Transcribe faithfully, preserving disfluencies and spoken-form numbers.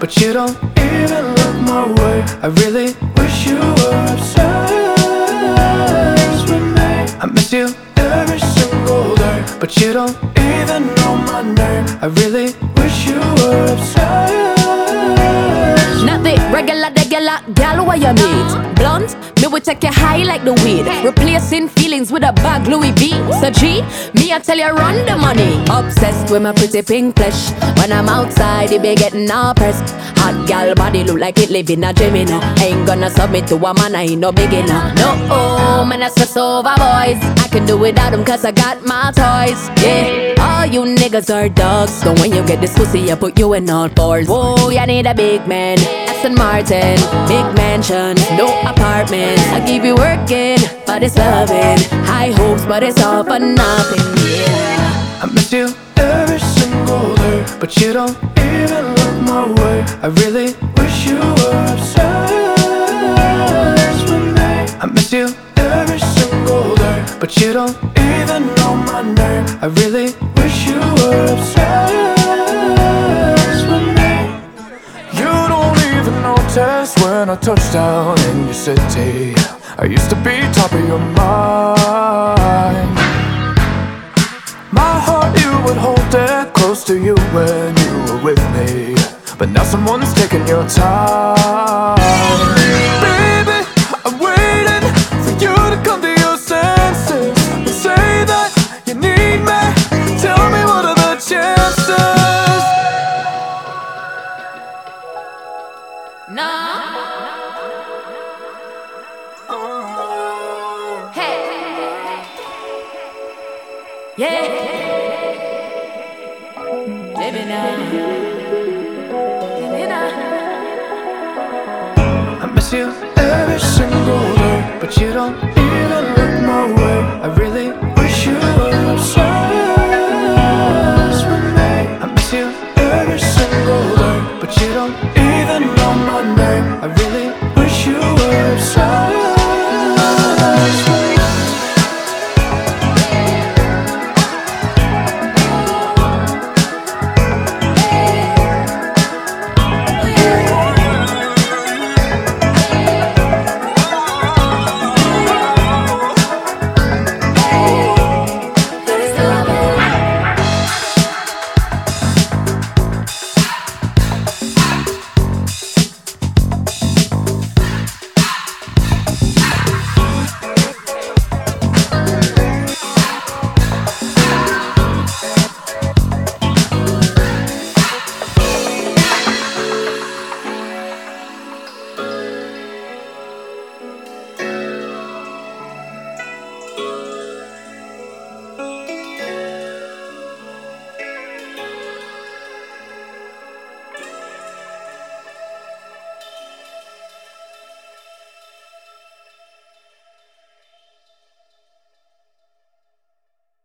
but you don't even look my way. I really wish you were obsessed with me. I miss you every single day, but you don't even know my name. I really wish you were obsessed. Not the regular, regular gal where you meet. Blunt, me will take you high like the weed. Replacing feelings with a bag Louis V. So G, me I tell you run the money. Obsessed with my pretty pink flesh. When I'm outside, it be getting all pressed. Hot gal body look like it live in a dream, you know. Ain't gonna submit to a man, I ain't no beginner. No, oh, man, I stress over boys. I can do without them cause I got my toys. Yeah, all you niggas are dogs. So when you get this pussy, I put you in all fours. Whoa, you need a big man. Aston Martin, big mansion, no apartment. I keep you working, but it's loving. High hopes, but it's all for nothing, yeah. I miss you every single day, but you don't even look my way. I really wish you were obsessed with me. I miss you every single day, but you don't even know my name. I really wish you were obsessed with me. You don't even notice when I touch down in your city. I used to be top of your mind. My heart, you would hold it close to you when you were with me. But now someone's taking your time. Baby, I'm waiting for you to come to your senses and say that you need me. Tell me what are the chances? No. Hey. Yeah. Living now. Living now. I miss you every single day, but you don't